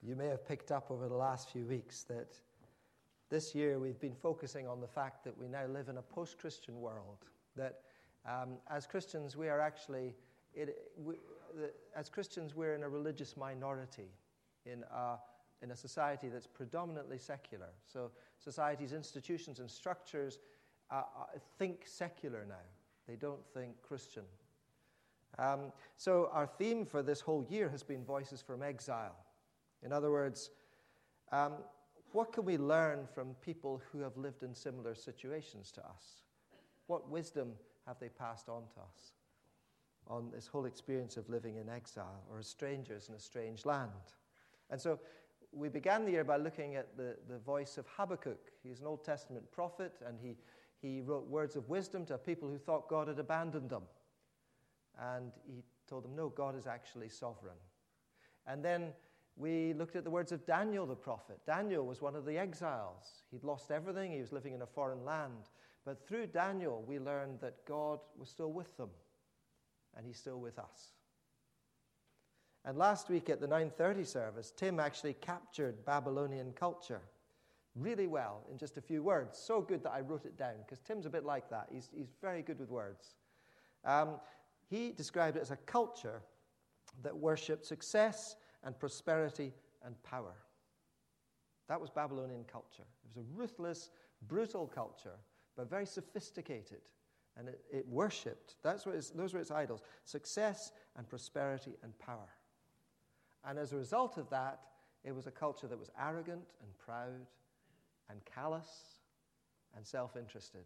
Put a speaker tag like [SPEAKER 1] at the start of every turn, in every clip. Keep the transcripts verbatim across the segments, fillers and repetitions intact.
[SPEAKER 1] You may have picked up over the last few weeks that this year we've been focusing on the fact that we now live in a post-Christian world, that um, as Christians we are actually, it, we, the, as Christians we're in a religious minority in a, in a society that's predominantly secular. So society's institutions and structures uh, think secular now. They don't think Christian. Um, so our theme for this whole year has been Voices from Exile. In other words, um, what can we learn from people who have lived in similar situations to us? What wisdom have they passed on to us on this whole experience of living in exile or as strangers in a strange land? And so we began the year by looking at the, the voice of Habakkuk. He's an Old Testament prophet, and he, he wrote words of wisdom to people who thought God had abandoned them. And he told them, no, God is actually sovereign. And then we looked at the words of Daniel the prophet. Daniel was one of the exiles. He'd lost everything. He was living in a foreign land. But through Daniel, we learned that God was still with them, and he's still with us. And last week at the nine thirty service, Tim actually captured Babylonian culture really well in just a few words. So good that I wrote it down, because Tim's a bit like that. He's, he's very good with words. Um, he described it as a culture that worshipped success and prosperity and power. That was Babylonian culture. It was a ruthless, brutal culture, but very sophisticated. And it, it worshipped, that's what it's, those were its idols, success and prosperity and power. And as a result of that, it was a culture that was arrogant and proud and callous and self-interested.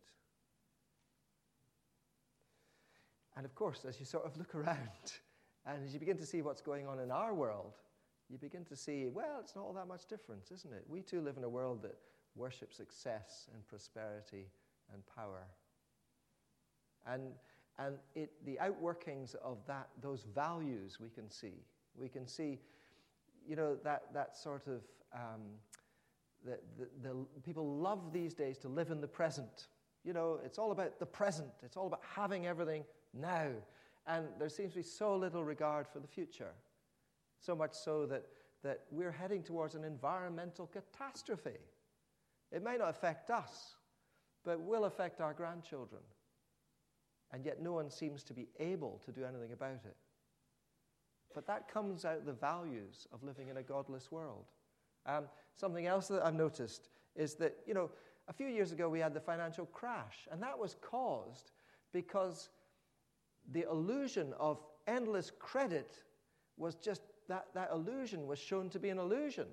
[SPEAKER 1] And of course, as you sort of look around, and as you begin to see what's going on in our world, you begin to see, well, it's not all that much difference, isn't it? We too live in a world that worships success and prosperity and power. And, and it, the outworkings of that, those values we can see. We can see, you know, that, that sort of, um, the, the, the people love these days to live in the present. You know, it's all about the present. It's all about having everything now. And there seems to be so little regard for the future. So much so that, that we're heading towards an environmental catastrophe. It may not affect us, but will affect our grandchildren. And yet no one seems to be able to do anything about it. But that comes out of the values of living in a godless world. Um, something else that I've noticed is that, you know, a few years ago we had the financial crash, and that was caused because the illusion of endless credit was just, that, that illusion was shown to be an illusion.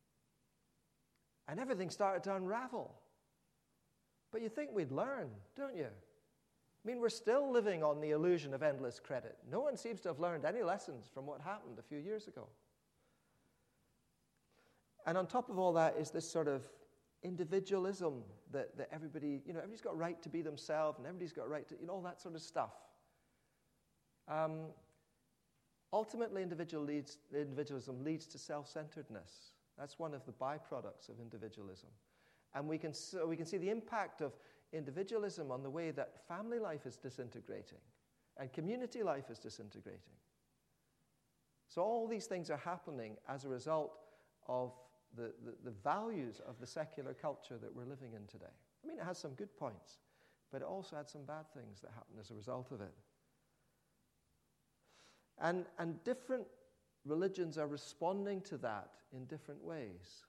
[SPEAKER 1] And everything started to unravel. But you think we'd learn, don't you? I mean, we're still living on the illusion of endless credit. No one seems to have learned any lessons from what happened a few years ago. And on top of all that is this sort of individualism that, that everybody, you know, everybody's got a right to be themselves, and everybody's got a right to, you know, all that sort of stuff. Um, ultimately, individual leads, individualism leads to self-centeredness. That's one of the byproducts of individualism. And we can, so we can see the impact of individualism on the way that family life is disintegrating and community life is disintegrating. So all these things are happening as a result of the, the, the values of the secular culture that we're living in today. I mean, it has some good points, but it also had some bad things that happen as a result of it. And, and different religions are responding to that in different ways.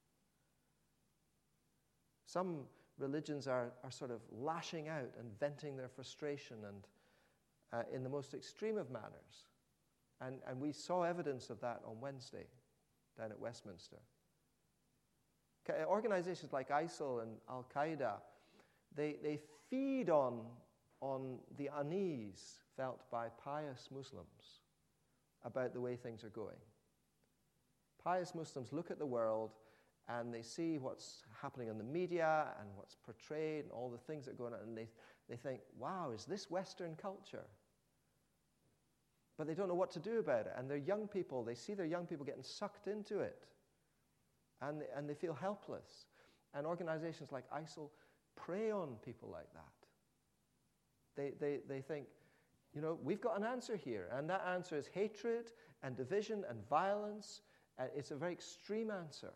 [SPEAKER 1] Some religions are, are sort of lashing out and venting their frustration and uh, in the most extreme of manners. And, and we saw evidence of that on Wednesday down at Westminster. Organizations like ISIL and Al-Qaeda, they, they feed on, on the unease felt by pious Muslims about the way things are going. Pious Muslims look at the world and they see what's happening in the media and what's portrayed and all the things that are going on, and they, they think, wow, is this Western culture? But they don't know what to do about it. And their young people, they see their young people getting sucked into it. And, and they feel helpless. And organizations like ISIL prey on people like that. They, they, they think, you know, we've got an answer here. And that answer is hatred and division and violence Uh, it's a very extreme answer.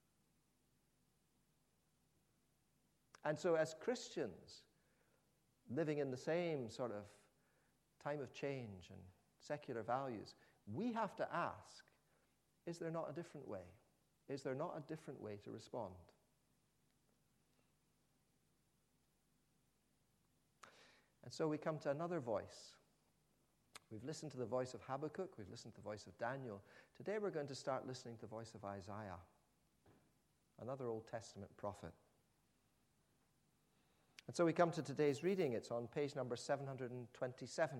[SPEAKER 1] And so as Christians, living in the same sort of time of change and secular values, we have to ask, is there not a different way? Is there not a different way to respond? And so we come to another voice. We've listened to the voice of Habakkuk. We've listened to the voice of Daniel. Today we're going to start listening to the voice of Isaiah, another Old Testament prophet. And so we come to today's reading. It's on page number seven hundred twenty-seven.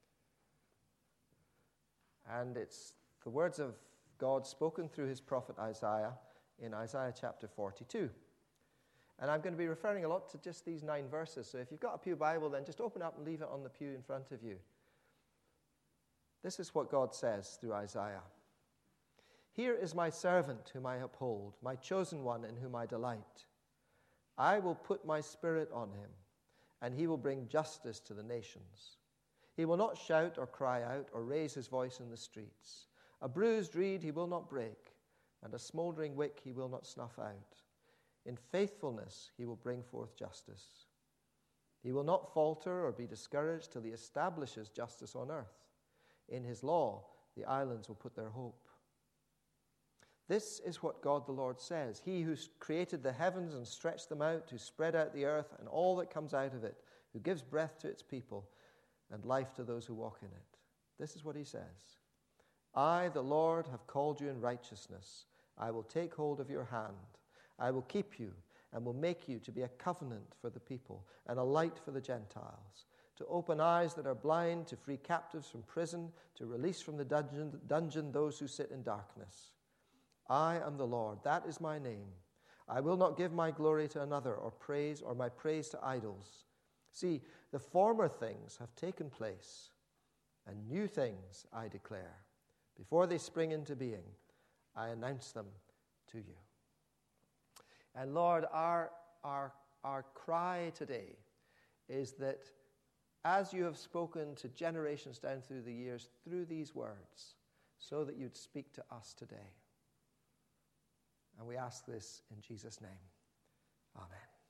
[SPEAKER 1] And it's the words of God spoken through his prophet Isaiah in Isaiah chapter forty-two. And I'm going to be referring a lot to just these nine verses. So if you've got a pew Bible, then just open up and leave it on the pew in front of you. This is what God says through Isaiah. Here is my servant whom I uphold, my chosen one in whom I delight. I will put my spirit on him, and he will bring justice to the nations. He will not shout or cry out or raise his voice in the streets. A bruised reed he will not break, and a smoldering wick he will not snuff out. In faithfulness he will bring forth justice. He will not falter or be discouraged till he establishes justice on earth. In his law the islands will put their hope. This is what God the Lord says, he who created the heavens and stretched them out, who spread out the earth and all that comes out of it, who gives breath to its people and life to those who walk in it. This is what he says. I, the Lord, have called you in righteousness. I will take hold of your hand. I will keep you and will make you to be a covenant for the people and a light for the Gentiles, to open eyes that are blind, to free captives from prison, to release from the dungeon, dungeon those who sit in darkness. I am the Lord, that is my name. I will not give my glory to another or praise or my praise to idols. See, the former things have taken place, and new things I declare. Before they spring into being, I announce them to you. And Lord, our, our, our cry today is that as you have spoken to generations down through the years, through these words, so that you'd speak to us today. And we ask this in Jesus' name. Amen.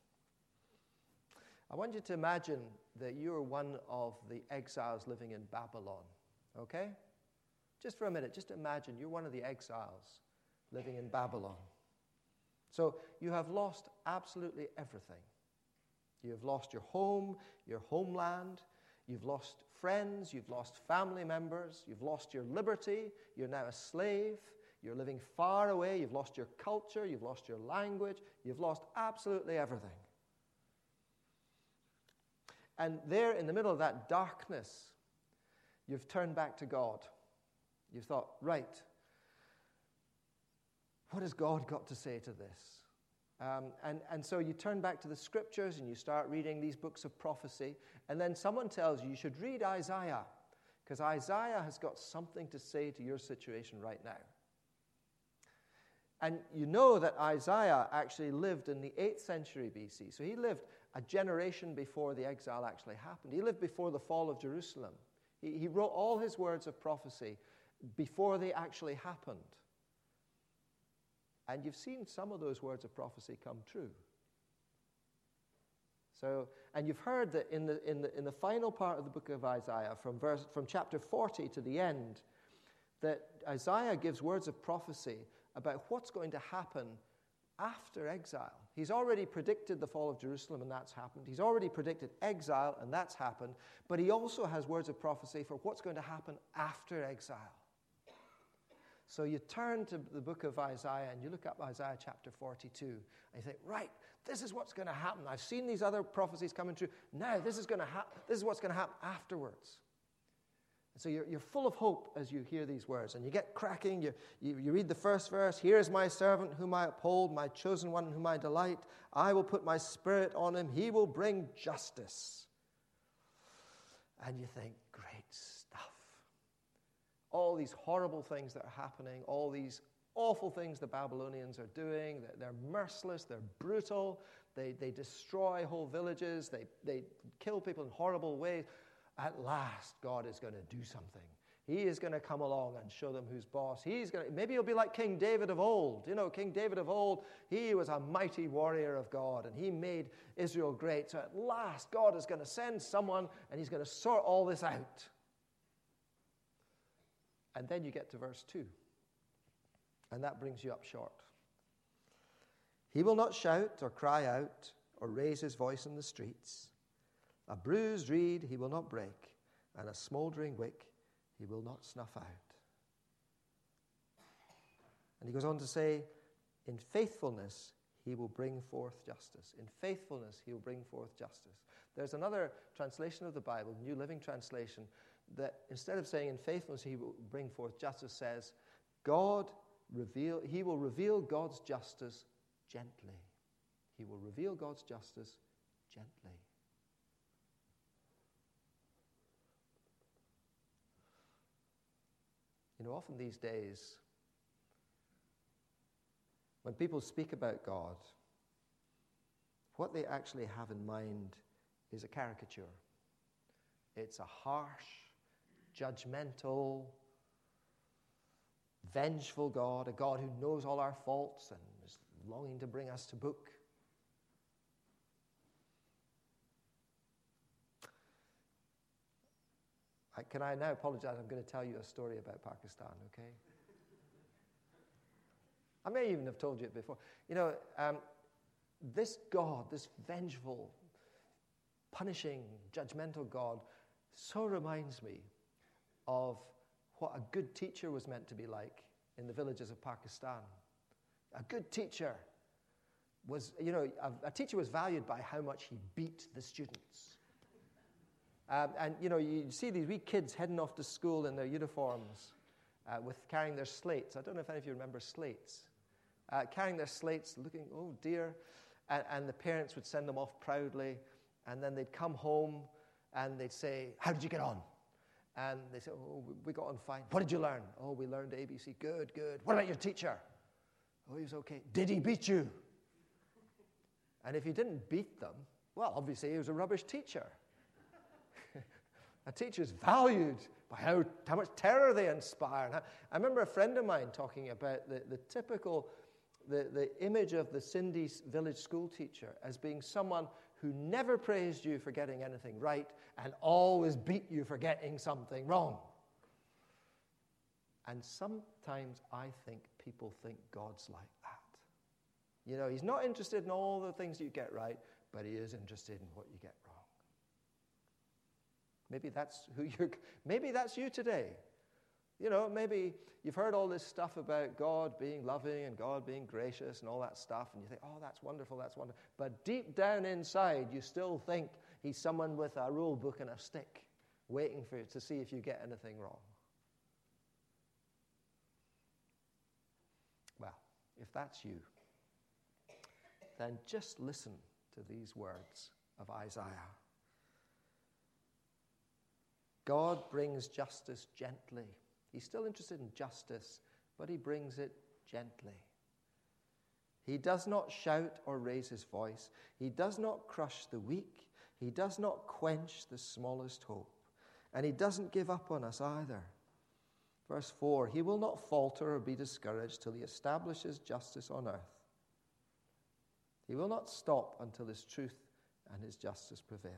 [SPEAKER 1] I want you to imagine that you're one of the exiles living in Babylon, okay? Just for a minute, just imagine you're one of the exiles living in Babylon. So you have lost absolutely everything. You have lost your home, your homeland. You've lost friends. You've lost family members. You've lost your liberty. You're now a slave. You're living far away. You've lost your culture. You've lost your language. You've lost absolutely everything. And there in the middle of that darkness, you've turned back to God. You've thought, right, what has God got to say to this? Um, and, and so you turn back to the scriptures and you start reading these books of prophecy. And then someone tells you you should read Isaiah, because Isaiah has got something to say to your situation right now. And you know that Isaiah actually lived in the eighth century B C. So he lived a generation before the exile actually happened. He lived before the fall of Jerusalem. He, he wrote all his words of prophecy before they actually happened. And you've seen some of those words of prophecy come true. So, and you've heard that in the, in the, in the final part of the book of Isaiah, from, verse, from chapter forty to the end, that Isaiah gives words of prophecy about what's going to happen after exile. He's already predicted the fall of Jerusalem, and that's happened. He's already predicted exile, and that's happened. But he also has words of prophecy for what's going to happen after exile. So you turn to the book of Isaiah, and you look up Isaiah chapter forty-two, and you think, right, this is what's going to happen. I've seen these other prophecies coming true. Now this is going to happen. This is what's going to happen afterwards. And so you're, you're full of hope as you hear these words, and you get cracking. You, you, you read the first verse. Here is my servant whom I uphold, my chosen one in whom I delight. I will put my spirit on him. He will bring justice. And you think, great stuff. All these horrible things that are happening, all these awful things the Babylonians are doing. They're, they're merciless. They're brutal. They, they destroy whole villages. They, they kill people in horrible ways. At last, God is going to do something. He is going to come along and show them who's boss. He's going to, maybe he'll be like King David of old. You know, King David of old, he was a mighty warrior of God, and he made Israel great. So at last, God is going to send someone, and he's going to sort all this out. And then you get to verse two. And that brings you up short. He will not shout or cry out or raise his voice in the streets. A bruised reed he will not break, and a smouldering wick he will not snuff out. And he goes on to say, in faithfulness he will bring forth justice. In faithfulness he will bring forth justice. There's another translation of the Bible, New Living Translation, that instead of saying in faithfulness he will bring forth justice, says, God reveal, he will reveal God's justice gently. He will reveal God's justice gently. You know, often these days, when people speak about God, what they actually have in mind is a caricature. It's a harsh, judgmental, vengeful God, a God who knows all our faults and is longing to bring us to book. I, can I now apologize? I'm going to tell you a story about Pakistan, okay? I may even have told you it before. You know, um, this God, this vengeful, punishing, judgmental God, so reminds me of what a good teacher was meant to be like in the villages of Pakistan. A good teacher was, you know, a, a teacher was valued by how much he beat the students. Um, and, you know, you see these wee kids heading off to school in their uniforms uh, with carrying their slates. I don't know if any of you remember slates. Uh, carrying their slates, looking, oh dear. And, and the parents would send them off proudly. And then they'd come home and they'd say, how did you get on? And they say, oh, we got on fine. What did you learn? Oh, we learned A B C. Good, good. What about your teacher? Oh, he was okay. Did he beat you? And if he didn't beat them, well, obviously he was a rubbish teacher. A teacher's valued by how, how much terror they inspire. And I, I remember a friend of mine talking about the, the typical, the, the image of the Sindhi village school teacher as being someone who never praised you for getting anything right and always beat you for getting something wrong. And sometimes I think people think God's like that. You know, he's not interested in all the things you get right, but he is interested in what you get wrong. Maybe that's who you're, maybe that's you today. You know, maybe you've heard all this stuff about God being loving and God being gracious and all that stuff, and you think, oh, that's wonderful, that's wonderful. But deep down inside, you still think he's someone with a rule book and a stick, waiting for you to see if you get anything wrong. Well, if that's you, then just listen to these words of Isaiah. God brings justice gently. He's still interested in justice, but he brings it gently. He does not shout or raise his voice. He does not crush the weak. He does not quench the smallest hope. And he doesn't give up on us either. Verse four, he will not falter or be discouraged till he establishes justice on earth. He will not stop until his truth and his justice prevail.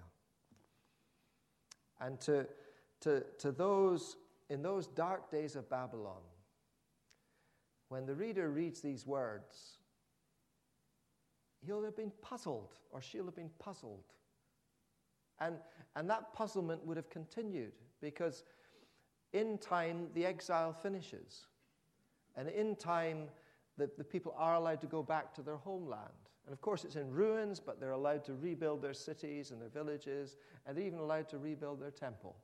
[SPEAKER 1] And to To, to those, in those dark days of Babylon, when the reader reads these words, he'll have been puzzled, or she'll have been puzzled. And, and that puzzlement would have continued, because in time, the exile finishes. And in time, the, the people are allowed to go back to their homeland. And of course, it's in ruins, but they're allowed to rebuild their cities and their villages, and they're even allowed to rebuild their temple.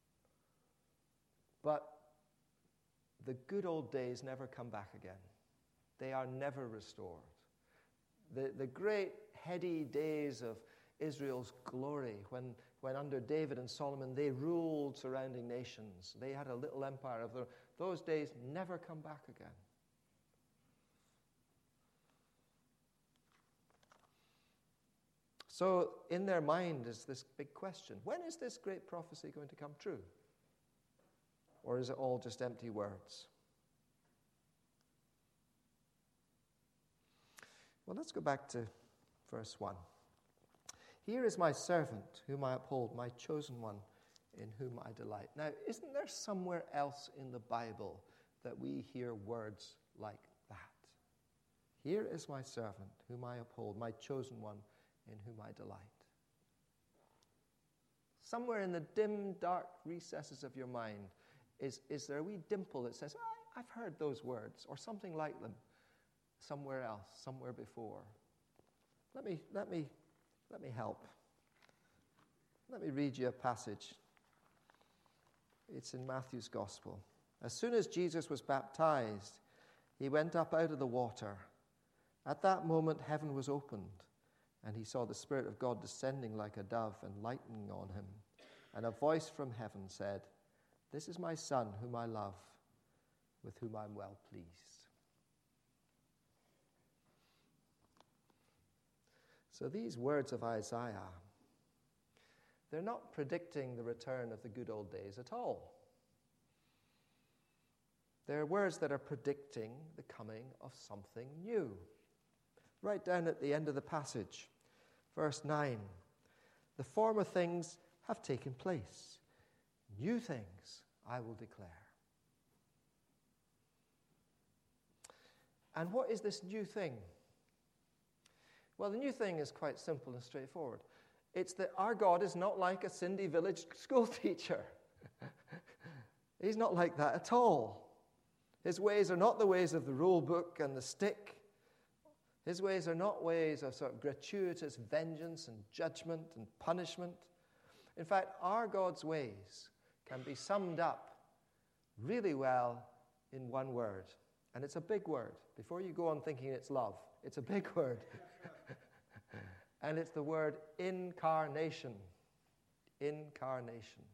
[SPEAKER 1] But the good old days never come back again. They are never restored. The, the great heady days of Israel's glory, when, when under David and Solomon they ruled surrounding nations, they had a little empire of their, those days never come back again. So in their mind is this big question: when is this great prophecy going to come true? or is it all just empty words? Well, let's go back to verse one. Here is my servant, whom I uphold, my chosen one, in whom I delight. Now, isn't there somewhere else in the Bible that we hear words like that? Here is my servant, whom I uphold, my chosen one, in whom I delight. Somewhere in the dim, dark recesses of your mind, is, is there a wee dimple that says, I, I've heard those words, or something like them, somewhere else, somewhere before. Let me, let me, let me help. Let me read you a passage. It's in Matthew's Gospel. As soon as Jesus was baptized, he went up out of the water. At that moment, heaven was opened, and he saw the Spirit of God descending like a dove and lighting on him. And a voice from heaven said, "This is my Son, whom I love, with whom I'm well pleased." So these words of Isaiah, they're not predicting the return of the good old days at all. They're words that are predicting the coming of something new. Right down at the end of the passage, verse nine, the former things have taken place. New things I will declare. And what is this new thing? Well, the new thing is quite simple and straightforward. It's that our God is not like a Cindy Village school teacher. He's not like that at all. His ways are not the ways of the rule book and the stick. His ways are not ways of sort of gratuitous vengeance and judgment and punishment. In fact, our God's ways can be summed up really well in one word. And it's a big word. Before you go on thinking it's love, it's a big word. And it's the word incarnation. Incarnation.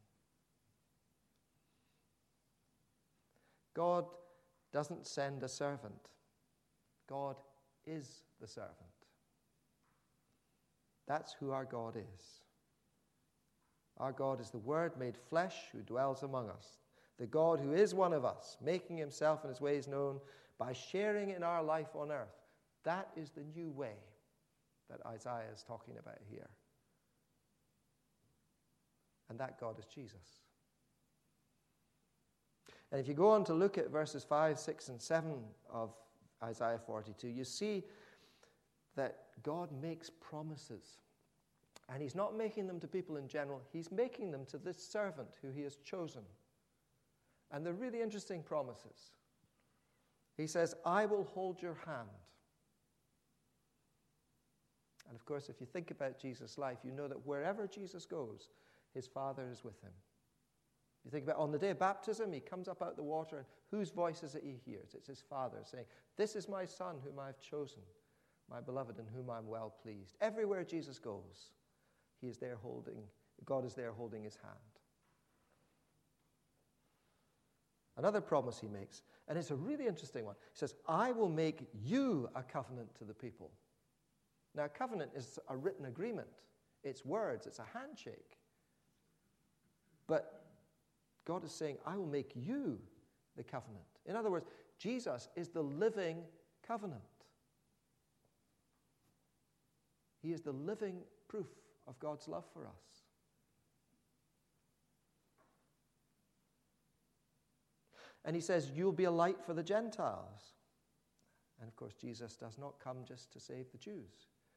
[SPEAKER 1] God doesn't send a servant. God is the servant. That's who our God is. Our God is the Word made flesh who dwells among us. The God who is one of us, making himself and his ways known by sharing in our life on earth. That is the new way that Isaiah is talking about here. And that God is Jesus. And if you go on to look at verses five, six, and seven of Isaiah forty-two, you see that God makes promises. And he's not making them to people in general. He's making them to this servant who he has chosen. And they're really interesting promises. He says, I will hold your hand. And of course, if you think about Jesus' life, you know that wherever Jesus goes, his Father is with him. You think about on the day of baptism, he comes up out of the water, and whose voice is it he hears? It's his Father saying, this is my Son whom I have chosen, my beloved in whom I'm well pleased. Everywhere Jesus goes, he is there holding, God is there holding his hand. Another promise he makes, and it's a really interesting one. He says, I will make you a covenant to the people. Now, a covenant is a written agreement. It's words, it's a handshake. But God is saying, I will make you the covenant. In other words, Jesus is the living covenant. He is the living proof of God's love for us. And he says, you'll be a light for the Gentiles. And of course, Jesus does not come just to save the Jews.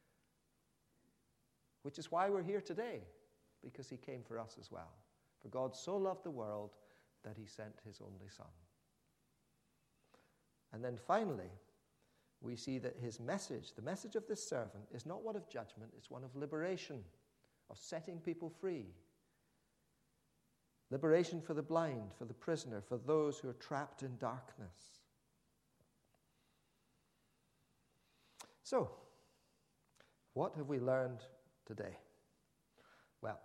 [SPEAKER 1] Which is why we're here today, because he came for us as well. For God so loved the world that he sent his only Son. And then finally, we see that his message, the message of this servant, is not one of judgment, it's one of liberation, of setting people free. Liberation for the blind, for the prisoner, for those who are trapped in darkness. So, what have we learned today? Well,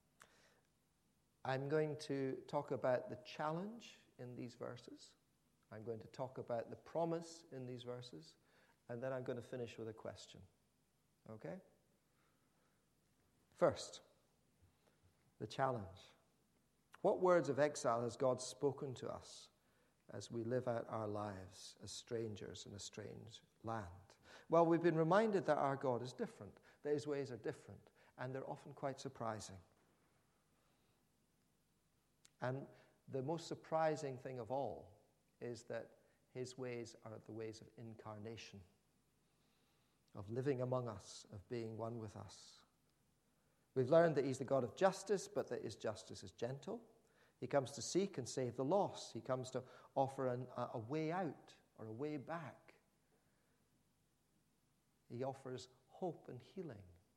[SPEAKER 1] I'm going to talk about the challenge in these verses. I'm going to talk about the promise in these verses. And then I'm going to finish with a question. Okay? First, the challenge. What words of exile has God spoken to us as we live out our lives as strangers in a strange land? Well, we've been reminded that our God is different, that his ways are different, and they're often quite surprising. And the most surprising thing of all is that his ways are the ways of incarnation, of living among us, of being one with us. We've learned that he's the God of justice, but that his justice is gentle. He comes to seek and save the lost. He comes to offer an, a, a way out or a way back. He offers hope and healing.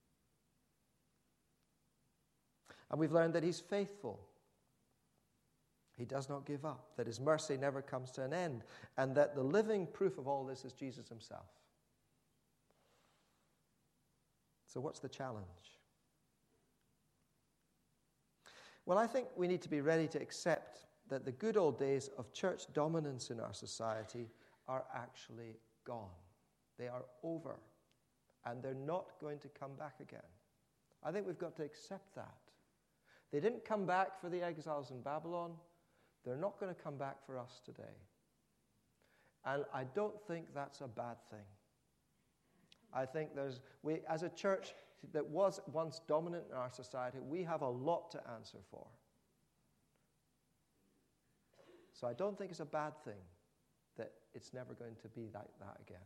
[SPEAKER 1] And we've learned that he's faithful. He does not give up, that his mercy never comes to an end, and that the living proof of all this is Jesus himself. So what's the challenge? Well, I think we need to be ready to accept that the good old days of church dominance in our society are actually gone. They are over, and they're not going to come back again. I think we've got to accept that. They didn't come back for the exiles in Babylon. They're not going to come back for us today. And I don't think that's a bad thing. I think there's, we, as a church that was once dominant in our society, we have a lot to answer for. So I don't think it's a bad thing that it's never going to be like that again.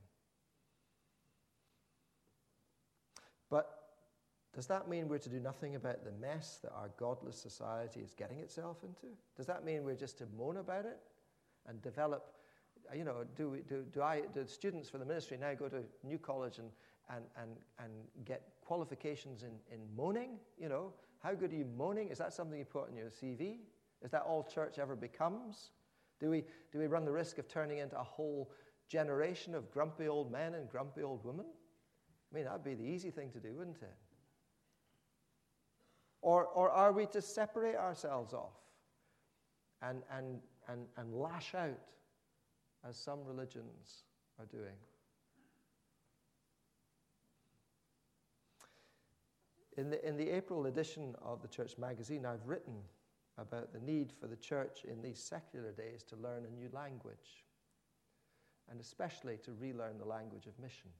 [SPEAKER 1] But does that mean we're to do nothing about the mess that our godless society is getting itself into? Does that mean we're just to moan about it and develop, you know, do we, do do I do students for the ministry now go to New College and and and and get qualifications in in moaning? You know, how good are you moaning? Is that something you put on your C V? Is that all church ever becomes? Do we do we run the risk of turning into a whole generation of grumpy old men and grumpy old women? I mean, that'd be the easy thing to do, wouldn't it? Or, or are we to separate ourselves off and, and, and, and lash out as some religions are doing? In the, in the April edition of the Church magazine, I've written about the need for the church in these secular days to learn a new language, and especially to relearn the language of mission.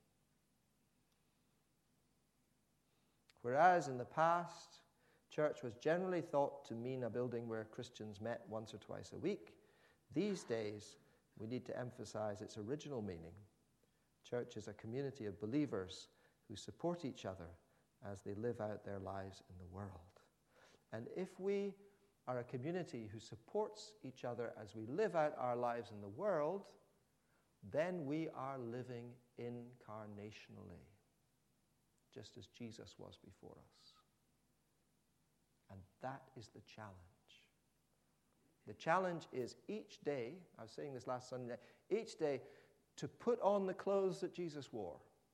[SPEAKER 1] Whereas in the past, church was generally thought to mean a building where Christians met once or twice a week, these days we need to emphasize its original meaning. Church is a community of believers who support each other as they live out their lives in the world. And if we are a community who supports each other as we live out our lives in the world, then we are living incarnationally, just as Jesus was before us. And that is the challenge. The challenge is each day, I was saying this last Sunday, each day to put on the clothes that Jesus wore.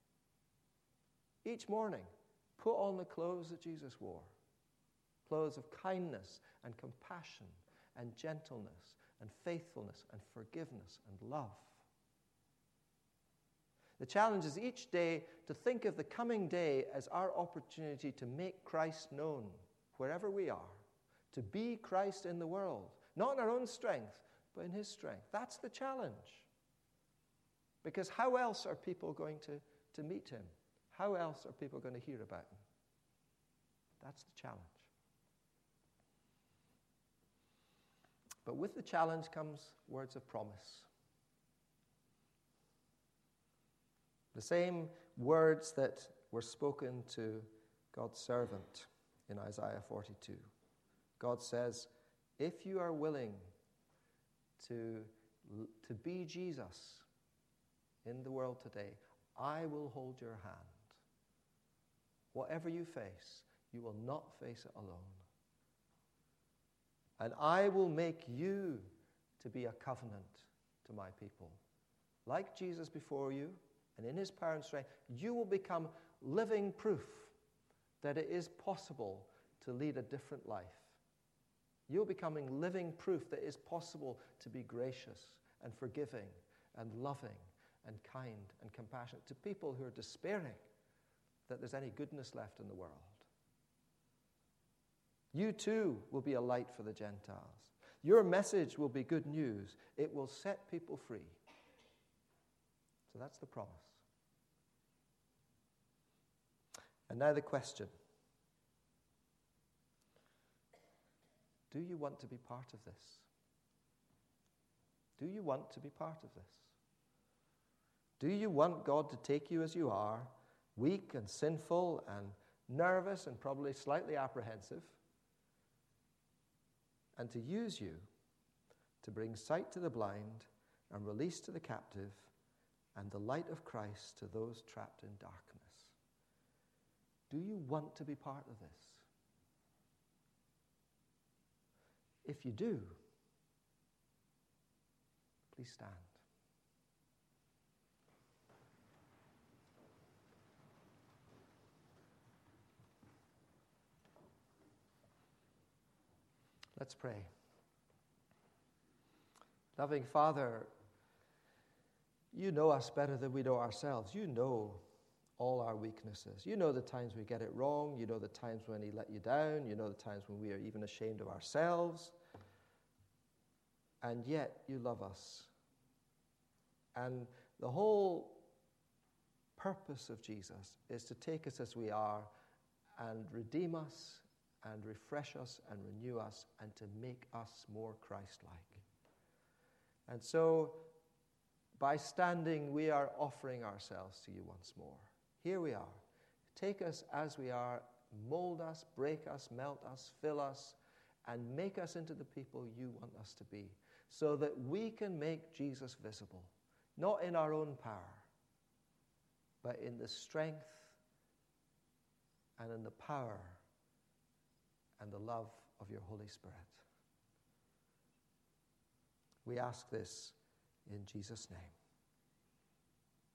[SPEAKER 1] Each morning, put on the clothes that Jesus wore. Clothes of kindness and compassion and gentleness and faithfulness and forgiveness and love. The challenge is each day to think of the coming day as our opportunity to make Christ known wherever we are, to be Christ in the world, not in our own strength, but in his strength. That's the challenge. Because how else are people going to, to meet him? How else are people going to hear about him? That's the challenge. But with the challenge comes words of promise. The same words that were spoken to God's servant in Isaiah forty-two. God says, if you are willing to, to be Jesus in the world today, I will hold your hand. Whatever you face, you will not face it alone. And I will make you to be a covenant to my people. Like Jesus before you, and in his power and strength, you will become living proof that it is possible to lead a different life. You're becoming living proof that it is possible to be gracious and forgiving and loving and kind and compassionate to people who are despairing that there's any goodness left in the world. You too will be a light for the Gentiles. Your message will be good news. It will set people free. So that's the promise. And now the question. Do you want to be part of this? Do you want to be part of this? Do you want God to take you as you are, weak and sinful and nervous and probably slightly apprehensive, and to use you to bring sight to the blind and release to the captive and the light of Christ to those trapped in darkness? Do you want to be part of this? If you do, please stand. Let's pray. Loving Father, you know us better than we know ourselves. You know all our weaknesses. You know the times we get it wrong. You know the times when we let you down. You know the times when we are even ashamed of ourselves. And yet you love us. And the whole purpose of Jesus is to take us as we are and redeem us and refresh us and renew us and to make us more Christ-like. And so, by standing, we are offering ourselves to you once more. Here we are. Take us as we are, mold us, break us, melt us, fill us, and make us into the people you want us to be, so that we can make Jesus visible, not in our own power, but in the strength and in the power and the love of your Holy Spirit. We ask this in Jesus' name.